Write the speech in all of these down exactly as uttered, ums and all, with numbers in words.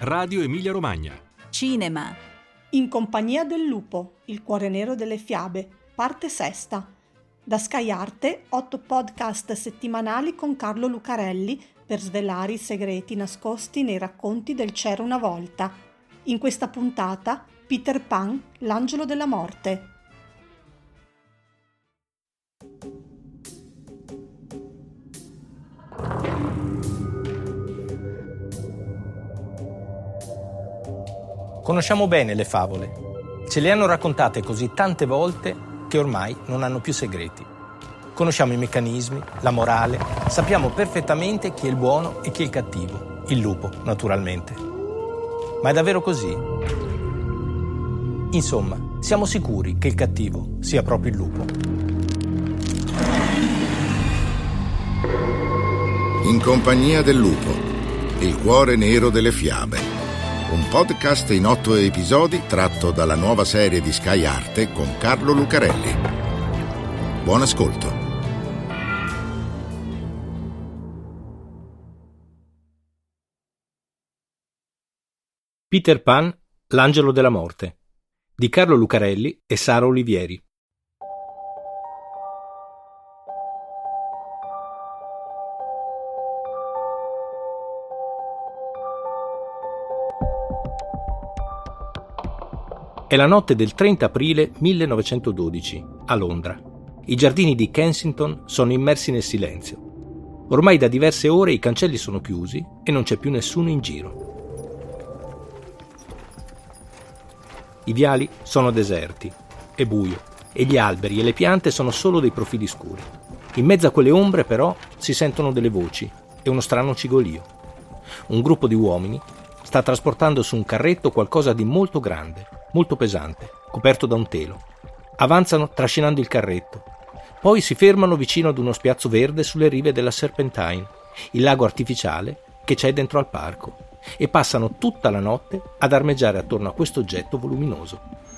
Radio Emilia Romagna. Cinema. In compagnia del lupo, il cuore nero delle fiabe, parte sesta. Da Sky Arte, otto podcast settimanali con Carlo Lucarelli per svelare i segreti nascosti nei racconti del C'era una volta. In questa puntata, Peter Pan, l'angelo della morte. Conosciamo bene le favole. Ce le hanno raccontate così tante volte che ormai non hanno più segreti. Conosciamo i meccanismi, la morale, sappiamo perfettamente chi è il buono e chi è il cattivo. Il lupo, naturalmente. Ma è davvero così? Insomma, siamo sicuri che il cattivo sia proprio il lupo. In compagnia del lupo, il cuore nero delle fiabe. Un podcast in otto episodi tratto dalla nuova serie di Sky Arte con Carlo Lucarelli. Buon ascolto. Peter Pan, l'angelo della morte, di Carlo Lucarelli e Sara Olivieri. È la notte del trenta aprile millenovecentododici, a Londra. I giardini di Kensington sono immersi nel silenzio. Ormai da diverse ore i cancelli sono chiusi e non c'è più nessuno in giro. I viali sono deserti, è buio, e gli alberi e le piante sono solo dei profili scuri. In mezzo a quelle ombre, però, si sentono delle voci e uno strano cigolio. Un gruppo di uomini sta trasportando su un carretto qualcosa di molto grande, molto pesante, coperto da un telo. Avanzano trascinando il carretto. Poi si fermano vicino ad uno spiazzo verde sulle rive della Serpentine, il lago artificiale che c'è dentro al parco, e passano tutta la notte ad armeggiare attorno a questo oggetto voluminoso.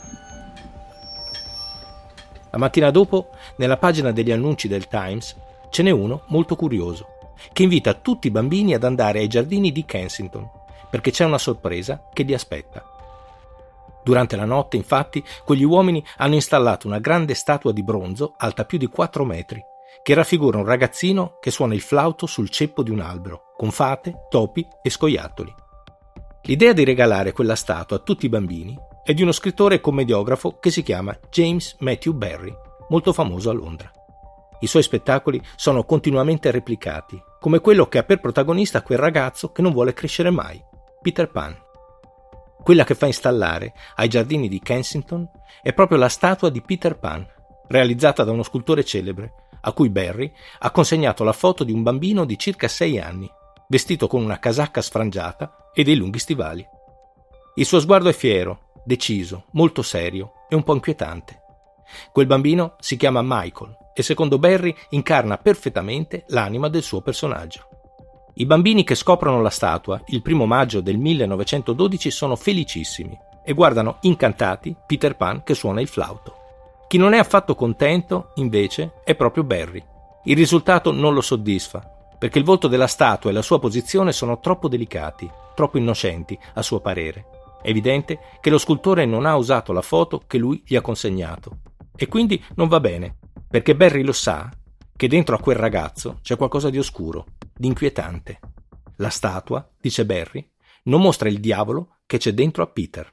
La mattina dopo, nella pagina degli annunci del Times, ce n'è uno molto curioso, che invita tutti i bambini ad andare ai giardini di Kensington, perché c'è una sorpresa che li aspetta. Durante la notte, infatti, quegli uomini hanno installato una grande statua di bronzo alta più di quattro metri, che raffigura un ragazzino che suona il flauto sul ceppo di un albero, con fate, topi e scoiattoli. L'idea di regalare quella statua a tutti i bambini è di uno scrittore e commediografo che si chiama James Matthew Barrie, molto famoso a Londra. I suoi spettacoli sono continuamente replicati, come quello che ha per protagonista quel ragazzo che non vuole crescere mai, Peter Pan. Quella che fa installare ai giardini di Kensington è proprio la statua di Peter Pan, realizzata da uno scultore celebre, a cui Barrie ha consegnato la foto di un bambino di circa sei anni, vestito con una casacca sfrangiata e dei lunghi stivali. Il suo sguardo è fiero, deciso, molto serio e un po' inquietante. Quel bambino si chiama Michael e secondo Barrie incarna perfettamente l'anima del suo personaggio. I bambini che scoprono la statua il primo maggio del millenovecentododici sono felicissimi e guardano incantati Peter Pan che suona il flauto. Chi non è affatto contento, invece, è proprio Barrie. Il risultato non lo soddisfa, perché il volto della statua e la sua posizione sono troppo delicati, troppo innocenti, a suo parere. È evidente che lo scultore non ha usato la foto che lui gli ha consegnato. E quindi non va bene, perché Barrie lo sa che dentro a quel ragazzo c'è qualcosa di oscuro, di inquietante. La statua, dice Barrie, non mostra il diavolo che c'è dentro a Peter.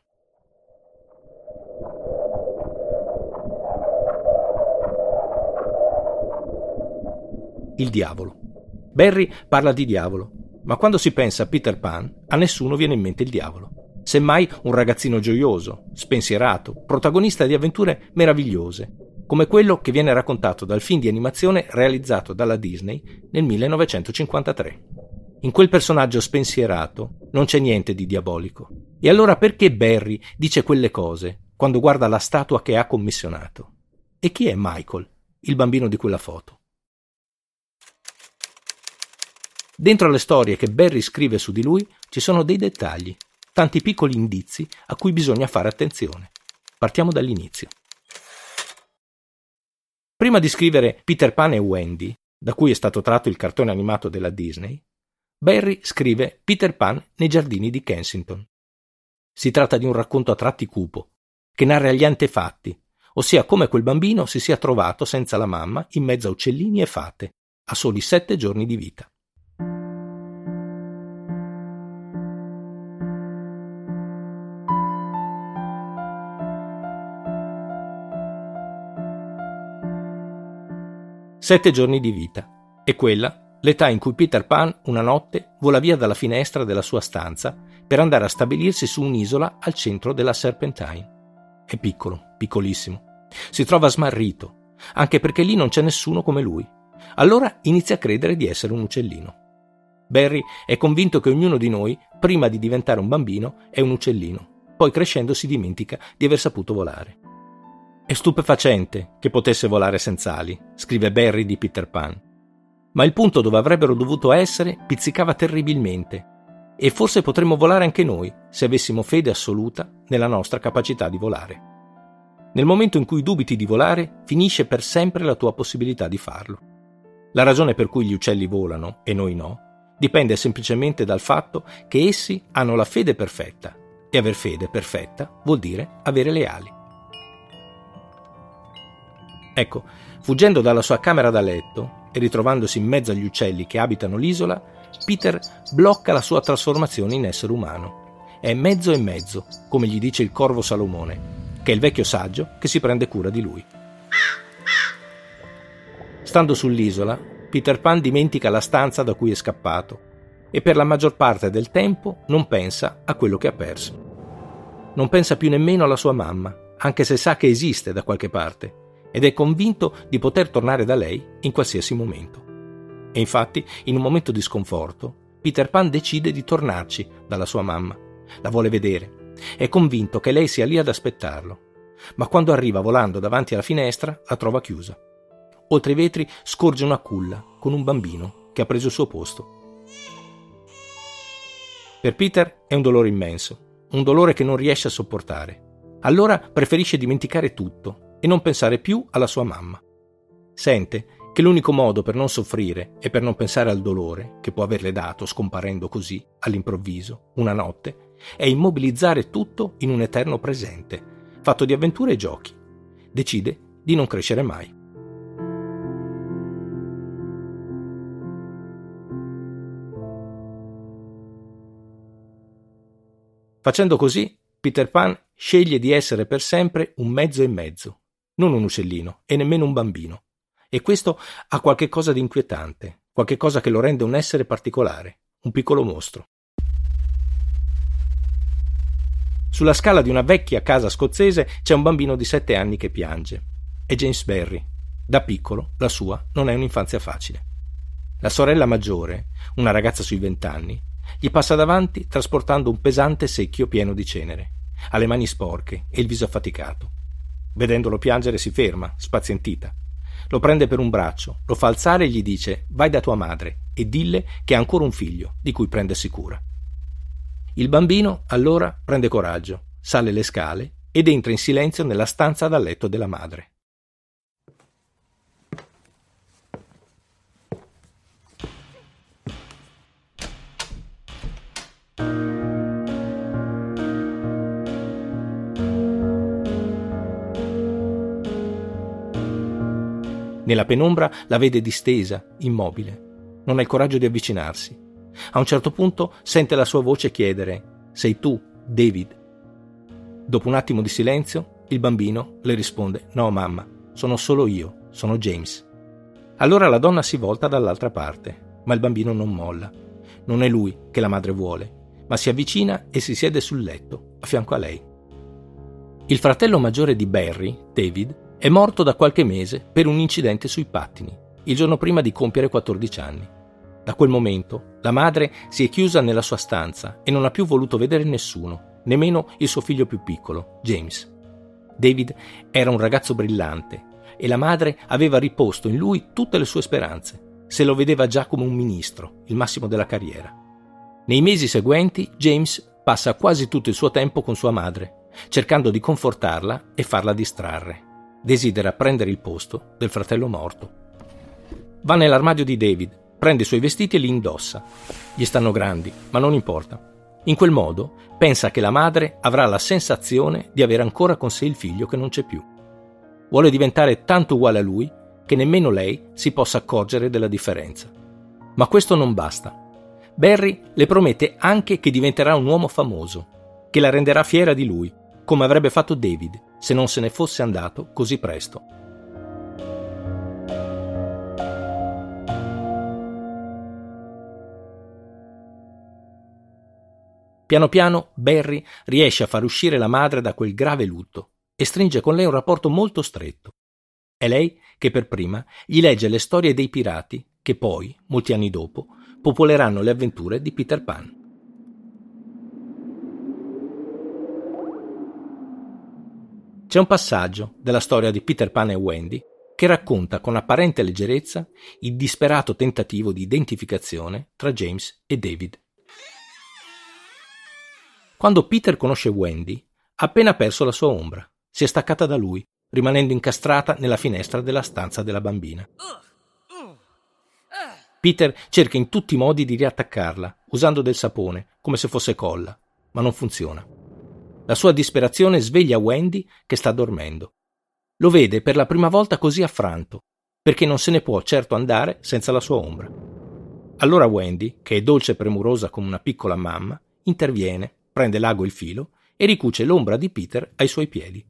Il diavolo. Barrie parla di diavolo, ma quando si pensa a Peter Pan, a nessuno viene in mente il diavolo. Semmai un ragazzino gioioso, spensierato, protagonista di avventure meravigliose, come quello che viene raccontato dal film di animazione realizzato dalla Disney nel millenovecentocinquantatré. In quel personaggio spensierato non c'è niente di diabolico. E allora perché Barrie dice quelle cose quando guarda la statua che ha commissionato? E chi è Michael, il bambino di quella foto? Dentro alle storie che Barrie scrive su di lui ci sono dei dettagli, tanti piccoli indizi a cui bisogna fare attenzione. Partiamo dall'inizio. Prima di scrivere Peter Pan e Wendy, da cui è stato tratto il cartone animato della Disney, Barry scrive Peter Pan nei giardini di Kensington. Si tratta di un racconto a tratti cupo, che narra gli antefatti, ossia come quel bambino si sia trovato senza la mamma in mezzo a uccellini e fate, a soli sette giorni di vita. Sette giorni di vita. E quella l'età in cui Peter Pan una notte vola via dalla finestra della sua stanza per andare a stabilirsi su un'isola al centro della Serpentine. È piccolo, piccolissimo. Si trova smarrito, anche perché lì non c'è nessuno come lui. Allora inizia a credere di essere un uccellino. Barry è convinto che ognuno di noi, prima di diventare un bambino, è un uccellino. Poi crescendo si dimentica di aver saputo volare. È stupefacente che potesse volare senza ali, scrive Barry di Peter Pan. Ma il punto dove avrebbero dovuto essere pizzicava terribilmente, e forse potremmo volare anche noi se avessimo fede assoluta nella nostra capacità di volare. Nel momento in cui dubiti di volare, finisce per sempre la tua possibilità di farlo. La ragione per cui gli uccelli volano e noi no dipende semplicemente dal fatto che essi hanno la fede perfetta, e aver fede perfetta vuol dire avere le ali. Ecco, fuggendo dalla sua camera da letto e ritrovandosi in mezzo agli uccelli che abitano l'isola, Peter blocca la sua trasformazione in essere umano. È mezzo e mezzo, come gli dice il corvo Salomone, che è il vecchio saggio che si prende cura di lui. Stando sull'isola, Peter Pan dimentica la stanza da cui è scappato e per la maggior parte del tempo non pensa a quello che ha perso. Non pensa più nemmeno alla sua mamma, anche se sa che esiste da qualche parte, ed è convinto di poter tornare da lei in qualsiasi momento. E infatti, in un momento di sconforto, Peter Pan decide di tornarci dalla sua mamma. La vuole vedere. È convinto che lei sia lì ad aspettarlo. Ma quando arriva volando davanti alla finestra, la trova chiusa. Oltre i vetri scorge una culla con un bambino che ha preso il suo posto. Per Peter è un dolore immenso, un dolore che non riesce a sopportare. Allora preferisce dimenticare tutto e non pensare più alla sua mamma. Sente che l'unico modo per non soffrire e per non pensare al dolore che può averle dato scomparendo così, all'improvviso, una notte, è immobilizzare tutto in un eterno presente, fatto di avventure e giochi. Decide di non crescere mai. Facendo così, Peter Pan sceglie di essere per sempre un mezzo e mezzo, non un uccellino e nemmeno un bambino. E questo ha qualche cosa di inquietante, qualche cosa che lo rende un essere particolare, un piccolo mostro. Sulla scala di una vecchia casa scozzese c'è un bambino di sette anni che piange. È James Barry. Da piccolo la sua non è un'infanzia facile. La sorella maggiore, una ragazza sui vent'anni, gli passa davanti trasportando un pesante secchio pieno di cenere, ha le mani sporche e il viso affaticato. Vedendolo piangere si ferma, spazientita. Lo prende per un braccio, lo fa alzare e gli dice «Vai da tua madre e dille che ha ancora un figlio di cui prendersi cura». Il bambino allora prende coraggio, sale le scale ed entra in silenzio nella stanza da letto della madre. Nella penombra la vede distesa, immobile. Non ha il coraggio di avvicinarsi. A un certo punto sente la sua voce chiedere «Sei tu, David?» Dopo un attimo di silenzio, il bambino le risponde «No, mamma, sono solo io, sono James». Allora la donna si volta dall'altra parte, ma il bambino non molla. Non è lui che la madre vuole, ma si avvicina e si siede sul letto, a fianco a lei. Il fratello maggiore di Barry, David, è morto da qualche mese per un incidente sui pattini, il giorno prima di compiere quattordici anni. Da quel momento la madre si è chiusa nella sua stanza e non ha più voluto vedere nessuno, nemmeno il suo figlio più piccolo, James. David era un ragazzo brillante e la madre aveva riposto in lui tutte le sue speranze. Se lo vedeva già come un ministro, il massimo della carriera. Nei mesi seguenti James passa quasi tutto il suo tempo con sua madre, cercando di confortarla e farla distrarre. Desidera prendere il posto del fratello morto. Va nell'armadio di David, prende i suoi vestiti e li indossa. Gli stanno grandi, ma non importa. In quel modo pensa che la madre avrà la sensazione di avere ancora con sé il figlio che non c'è più. Vuole diventare tanto uguale a lui che nemmeno lei si possa accorgere della differenza. Ma questo non basta. Barry le promette anche che diventerà un uomo famoso, che la renderà fiera di lui, come avrebbe fatto David se non se ne fosse andato così presto. Piano piano Barry riesce a far uscire la madre da quel grave lutto e stringe con lei un rapporto molto stretto. È lei che per prima gli legge le storie dei pirati che poi, molti anni dopo, popoleranno le avventure di Peter Pan. C'è un passaggio della storia di Peter Pan e Wendy che racconta con apparente leggerezza il disperato tentativo di identificazione tra James e David. Quando Peter conosce Wendy, ha appena perso la sua ombra, si è staccata da lui, rimanendo incastrata nella finestra della stanza della bambina. Peter cerca in tutti i modi di riattaccarla, usando del sapone, come se fosse colla, ma non funziona. La sua disperazione sveglia Wendy che sta dormendo. Lo vede per la prima volta così affranto, perché non se ne può certo andare senza la sua ombra. Allora Wendy, che è dolce e premurosa come una piccola mamma, interviene, prende l'ago e il filo e ricuce l'ombra di Peter ai suoi piedi.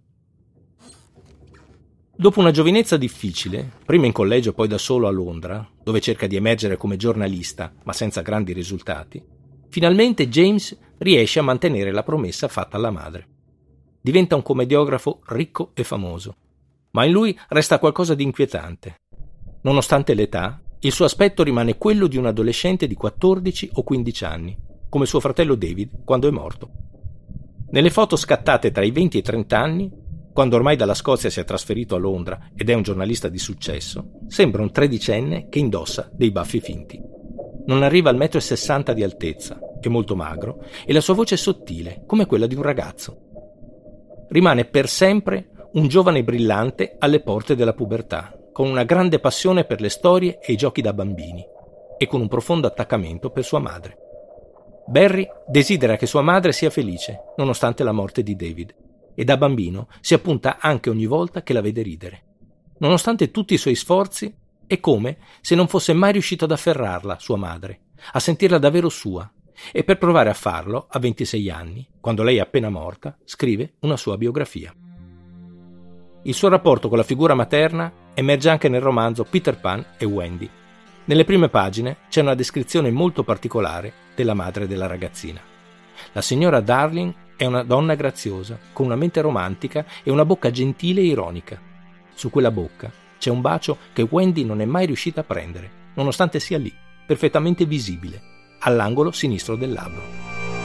Dopo una giovinezza difficile, prima in collegio poi da solo a Londra, dove cerca di emergere come giornalista, ma senza grandi risultati, finalmente James riesce a mantenere la promessa fatta alla madre. Diventa un commediografo ricco e famoso, ma in lui resta qualcosa di inquietante. Nonostante l'età, il suo aspetto rimane quello di un adolescente di quattordici o quindici anni, come suo fratello David quando è morto. Nelle foto scattate tra i venti e i trenta anni, quando ormai dalla Scozia si è trasferito a Londra ed è un giornalista di successo, sembra un tredicenne che indossa dei baffi finti. Non arriva al metro e sessanta di altezza, è molto magro e la sua voce è sottile, come quella di un ragazzo. Rimane per sempre un giovane brillante alle porte della pubertà, con una grande passione per le storie e i giochi da bambini e con un profondo attaccamento per sua madre. Barry desidera che sua madre sia felice, nonostante la morte di David, e da bambino si appunta anche ogni volta che la vede ridere. Nonostante tutti i suoi sforzi, è come se non fosse mai riuscito ad afferrarla, sua madre, a sentirla davvero sua, e per provare a farlo, a ventisei anni, quando lei è appena morta, scrive una sua biografia. Il suo rapporto con la figura materna emerge anche nel romanzo Peter Pan e Wendy. Nelle prime pagine c'è una descrizione molto particolare della madre della ragazzina. La signora Darling è una donna graziosa, con una mente romantica e una bocca gentile e ironica. Su quella bocca c'è un bacio che Wendy non è mai riuscita a prendere, nonostante sia lì, perfettamente visibile, all'angolo sinistro del labbro.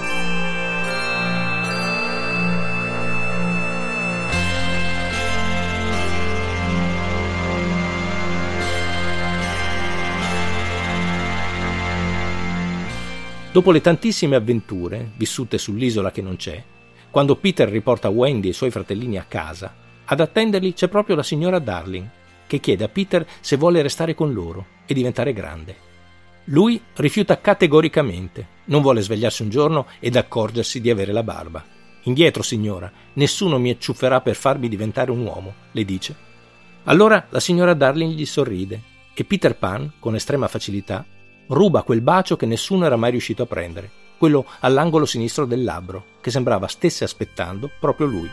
Dopo le tantissime avventure vissute sull'isola che non c'è, quando Peter riporta Wendy e i suoi fratellini a casa, ad attenderli c'è proprio la signora Darling, che chiede a Peter se vuole restare con loro e diventare grande. Lui rifiuta categoricamente, non vuole svegliarsi un giorno ed accorgersi di avere la barba. «Indietro, signora, nessuno mi acciufferà per farmi diventare un uomo», le dice. Allora la signora Darling gli sorride e Peter Pan, con estrema facilità, ruba quel bacio che nessuno era mai riuscito a prendere, quello all'angolo sinistro del labbro, che sembrava stesse aspettando proprio lui.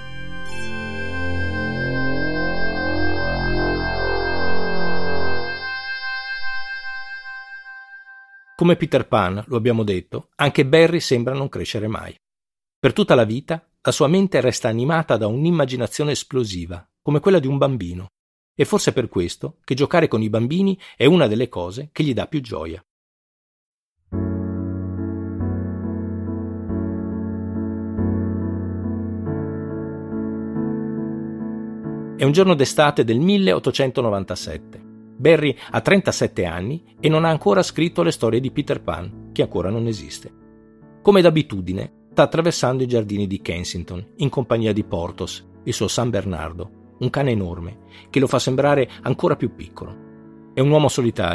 Come Peter Pan, lo abbiamo detto, anche Barry sembra non crescere mai. Per tutta la vita, la sua mente resta animata da un'immaginazione esplosiva, come quella di un bambino, e forse è per questo che giocare con i bambini è una delle cose che gli dà più gioia. È un giorno d'estate del milleottocentonovantasette. Barry ha trentasette anni e non ha ancora scritto le storie di Peter Pan, che ancora non esiste. Come d'abitudine, sta attraversando i giardini di Kensington, in compagnia di Porthos, il suo San Bernardo, un cane enorme, che lo fa sembrare ancora più piccolo. È un uomo solitario,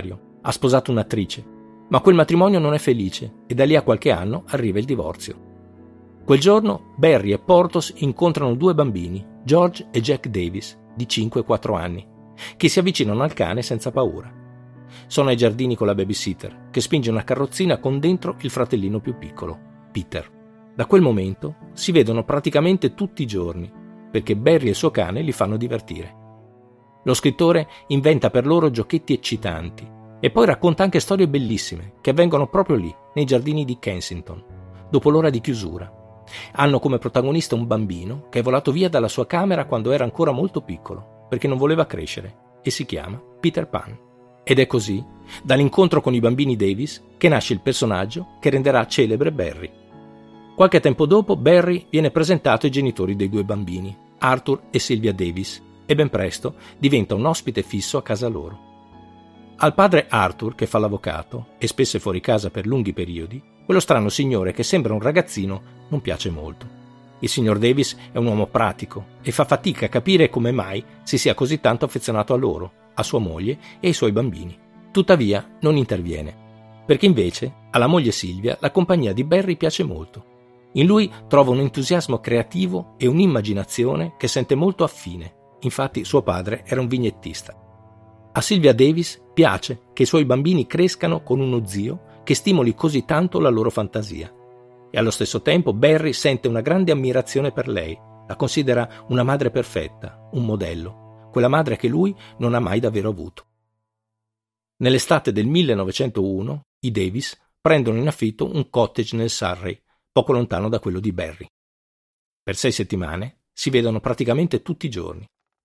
Ha sposato un'attrice, ma quel matrimonio non è felice e da lì a qualche anno arriva il divorzio. Quel giorno Barry e Porthos incontrano due bambini, George e Jack Davis, di cinque e quattro anni, che si avvicinano al cane senza paura. Sono ai giardini con la babysitter, che spinge una carrozzina con dentro il fratellino più piccolo, Peter. Da quel momento si vedono praticamente tutti i giorni, perché Barry e il suo cane li fanno divertire. Lo scrittore inventa per loro giochetti eccitanti e poi racconta anche storie bellissime che avvengono proprio lì, nei giardini di Kensington, dopo l'ora di chiusura. Hanno come protagonista un bambino che è volato via dalla sua camera quando era ancora molto piccolo, perché non voleva crescere, e si chiama Peter Pan. Ed è così, dall'incontro con i bambini Davis, che nasce il personaggio che renderà celebre Barry. Qualche tempo dopo Barry viene presentato ai genitori dei due bambini, Arthur e Sylvia Davis, e ben presto diventa un ospite fisso a casa loro. Al padre Arthur, che fa l'avvocato e spesso è fuori casa per lunghi periodi, quello strano signore che sembra un ragazzino non piace molto. Il signor Davis è un uomo pratico e fa fatica a capire come mai si sia così tanto affezionato a loro, a sua moglie e ai suoi bambini. Tuttavia non interviene, perché invece alla moglie Sylvia la compagnia di Barry piace molto. In lui trova un entusiasmo creativo e un'immaginazione che sente molto affine. Infatti suo padre era un vignettista. A Sylvia Davis piace che i suoi bambini crescano con uno zio che stimoli così tanto la loro fantasia. E allo stesso tempo Barry sente una grande ammirazione per lei, la considera una madre perfetta, un modello, quella madre che lui non ha mai davvero avuto. Nell'estate del millenovecentouno i Davis prendono in affitto un cottage nel Surrey, poco lontano da quello di Barry. Per sei settimane si vedono praticamente tutti i giorni.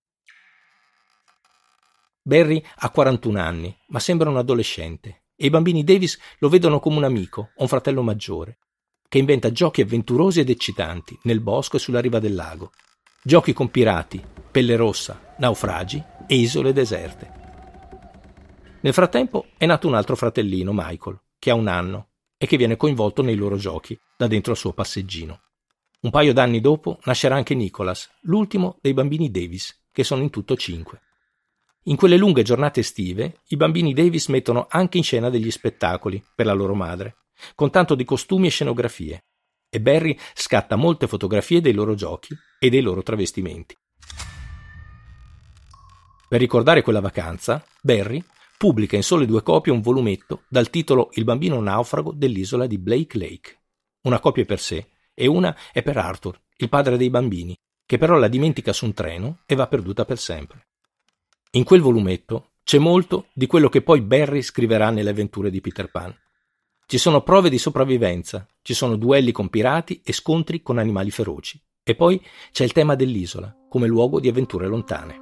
Barry ha quarantuno anni, ma sembra un adolescente, e i bambini Davis lo vedono come un amico o un fratello maggiore, che inventa giochi avventurosi ed eccitanti nel bosco e sulla riva del lago. Giochi con pirati, pelle rossa, naufragi e isole deserte. Nel frattempo è nato un altro fratellino, Michael, che ha un anno e che viene coinvolto nei loro giochi da dentro al suo passeggino. Un paio d'anni dopo nascerà anche Nicholas, l'ultimo dei bambini Davis, che sono in tutto cinque. In quelle lunghe giornate estive, i bambini Davis mettono anche in scena degli spettacoli per la loro madre, con tanto di costumi e scenografie, e Barry scatta molte fotografie dei loro giochi e dei loro travestimenti. Per ricordare quella vacanza, Barry pubblica in sole due copie un volumetto dal titolo Il bambino naufrago dell'isola di Blake Lake. Una copia è per sé e una è per Arthur, il padre dei bambini, che però la dimentica su un treno e va perduta per sempre. In quel volumetto c'è molto di quello che poi Barry scriverà nelle avventure di Peter Pan. Ci sono prove di sopravvivenza, ci sono duelli con pirati e scontri con animali feroci. E poi c'è il tema dell'isola, come luogo di avventure lontane.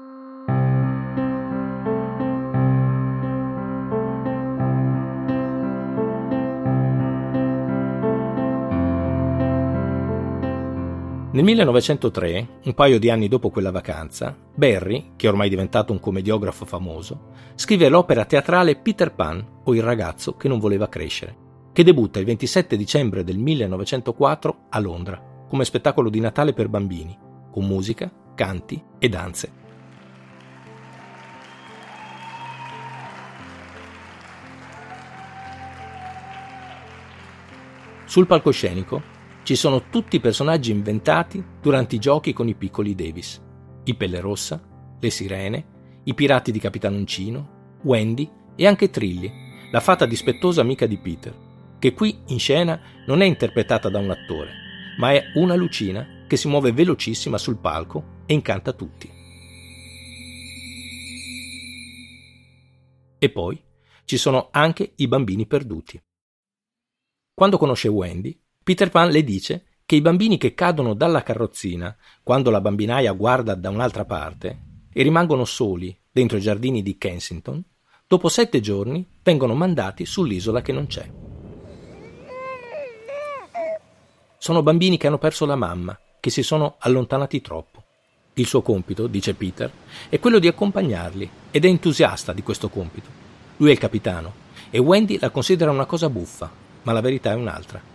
Nel millenovecentotre, un paio di anni dopo quella vacanza, Barry, che è ormai diventato un commediografo famoso, scrive l'opera teatrale Peter Pan o il ragazzo che non voleva crescere, che debutta il ventisette dicembre del millenovecentoquattro a Londra, come spettacolo di Natale per bambini, con musica, canti e danze. Sul palcoscenico ci sono tutti i personaggi inventati durante i giochi con i piccoli Davis. Il Pelle Rossa, le Sirene, i pirati di Capitan Uncino, Wendy e anche Trilly, la fata dispettosa amica di Peter, che qui in scena non è interpretata da un attore, ma è una lucina che si muove velocissima sul palco e incanta tutti. E poi ci sono anche i bambini perduti. Quando conosce Wendy, Peter Pan le dice che i bambini che cadono dalla carrozzina quando la bambinaia guarda da un'altra parte e rimangono soli dentro i giardini di Kensington, dopo sette giorni vengono mandati sull'isola che non c'è. Sono bambini che hanno perso la mamma, che si sono allontanati troppo. Il suo compito, dice Peter, è quello di accompagnarli ed è entusiasta di questo compito. Lui è il capitano e Wendy la considera una cosa buffa, ma la verità è un'altra.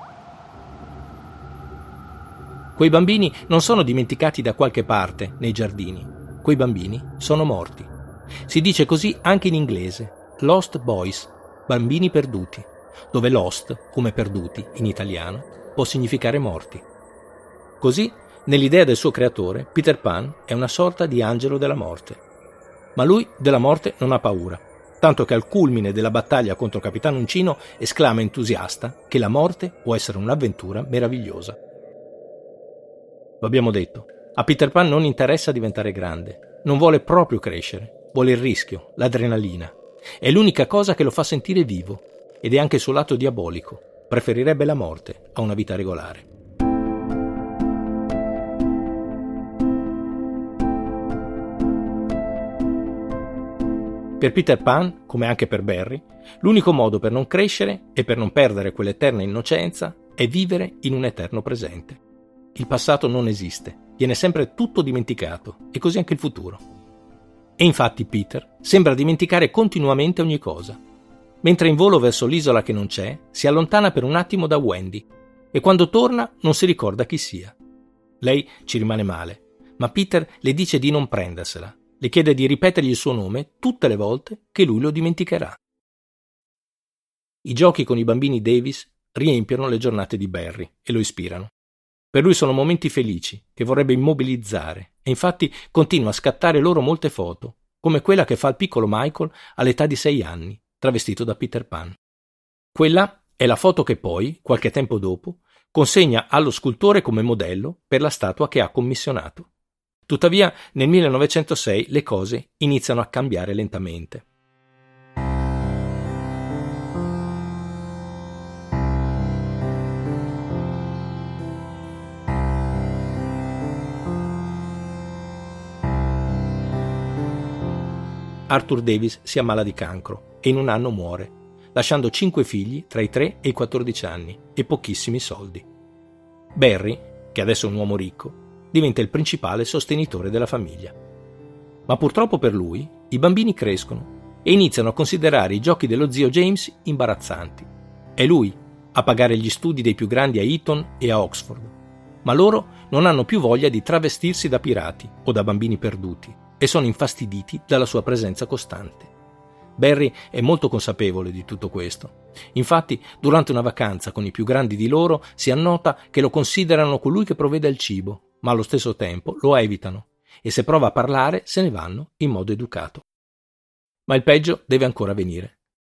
Quei bambini non sono dimenticati da qualche parte nei giardini. Quei bambini sono morti. Si dice così anche in inglese, Lost Boys, bambini perduti, dove lost, come perduti in italiano, può significare morti. Così, nell'idea del suo creatore, Peter Pan è una sorta di angelo della morte. Ma lui della morte non ha paura, tanto che al culmine della battaglia contro Capitano Uncino esclama entusiasta che la morte può essere un'avventura meravigliosa. Lo abbiamo detto, a Peter Pan non interessa diventare grande, non vuole proprio crescere, vuole il rischio, l'adrenalina. È l'unica cosa che lo fa sentire vivo, ed è anche il suo lato diabolico. Preferirebbe la morte a una vita regolare. Per Peter Pan, come anche per Barry, l'unico modo per non crescere e per non perdere quell'eterna innocenza è vivere in un eterno presente. Il passato non esiste, viene sempre tutto dimenticato, e così anche il futuro. E infatti Peter sembra dimenticare continuamente ogni cosa. Mentre in volo verso l'isola che non c'è, si allontana per un attimo da Wendy, e quando torna non si ricorda chi sia. Lei ci rimane male, ma Peter le dice di non prendersela. Le chiede di ripetergli il suo nome tutte le volte che lui lo dimenticherà. I giochi con i bambini Davis riempiono le giornate di Barry e lo ispirano. Per lui sono momenti felici che vorrebbe immobilizzare e infatti continua a scattare loro molte foto, come quella che fa il piccolo Michael all'età di sei anni, travestito da Peter Pan. Quella è la foto che poi, qualche tempo dopo, consegna allo scultore come modello per la statua che ha commissionato. Tuttavia, nel millenovecentosei le cose iniziano a cambiare lentamente. Arthur Davis si ammala di cancro e in un anno muore, lasciando cinque figli tra i tre e i quattordici anni e pochissimi soldi. Barry, che adesso è un uomo ricco, diventa il principale sostenitore della famiglia. Ma purtroppo per lui, i bambini crescono e iniziano a considerare i giochi dello zio James imbarazzanti. È lui a pagare gli studi dei più grandi a Eton e a Oxford, ma loro non hanno più voglia di travestirsi da pirati o da bambini perduti e sono infastiditi dalla sua presenza costante. Barry è molto consapevole di tutto questo. Infatti, durante una vacanza con i più grandi di loro, si annota che lo considerano colui che provvede al cibo, ma allo stesso tempo lo evitano e se prova a parlare se ne vanno in modo educato. Ma il peggio deve ancora venire.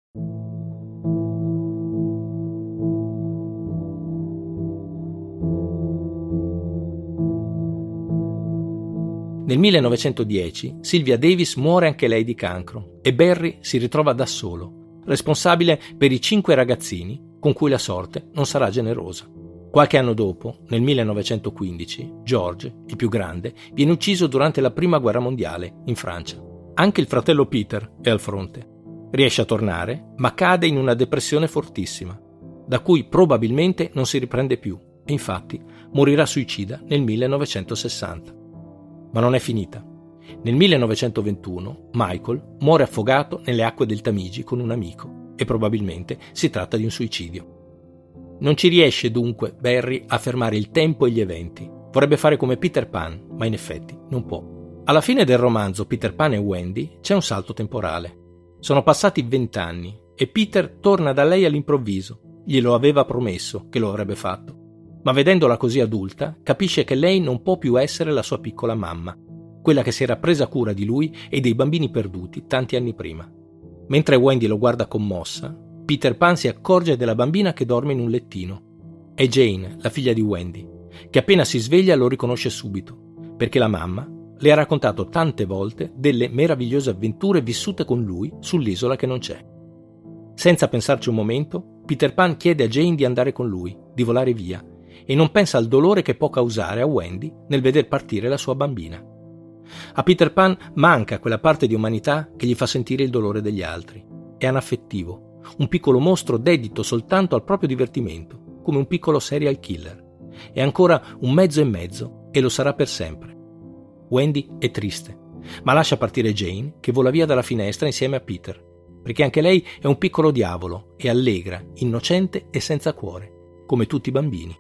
Nel millenovecentodieci Sylvia Davis muore anche lei di cancro e Barry si ritrova da solo, responsabile per i cinque ragazzini con cui la sorte non sarà generosa. Qualche anno dopo, nel millenovecentoquindici, George, il più grande, viene ucciso durante la Prima Guerra Mondiale in Francia. Anche il fratello Peter è al fronte. Riesce a tornare, ma cade in una depressione fortissima, da cui probabilmente non si riprende più e infatti morirà suicida nel millenovecentosessanta. Ma non è finita. Nel millenovecentoventuno Michael muore affogato nelle acque del Tamigi con un amico e probabilmente si tratta di un suicidio. Non ci riesce dunque Barry a fermare il tempo e gli eventi. Vorrebbe fare come Peter Pan, ma in effetti non può. Alla fine del romanzo Peter Pan e Wendy c'è un salto temporale. Sono passati vent'anni e Peter torna da lei all'improvviso. Glielo aveva promesso che lo avrebbe fatto. Ma vedendola così adulta, capisce che lei non può più essere la sua piccola mamma, quella che si era presa cura di lui e dei bambini perduti tanti anni prima. Mentre Wendy lo guarda commossa, Peter Pan si accorge della bambina che dorme in un lettino. È Jane, la figlia di Wendy, che appena si sveglia lo riconosce subito, perché la mamma le ha raccontato tante volte delle meravigliose avventure vissute con lui sull'isola che non c'è. Senza pensarci un momento, Peter Pan chiede a Jane di andare con lui, di volare via, e non pensa al dolore che può causare a Wendy nel veder partire la sua bambina. A Peter Pan manca quella parte di umanità che gli fa sentire il dolore degli altri. È anaffettivo, un piccolo mostro dedito soltanto al proprio divertimento, come un piccolo serial killer. È ancora un mezzo e mezzo e lo sarà per sempre. Wendy è triste, ma lascia partire Jane che vola via dalla finestra insieme a Peter, perché anche lei è un piccolo diavolo e allegra, innocente e senza cuore, come tutti i bambini.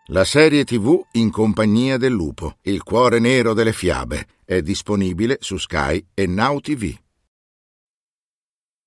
La serie tivù In compagnia del lupo, Il cuore nero delle fiabe, è disponibile su Sky e Now T V.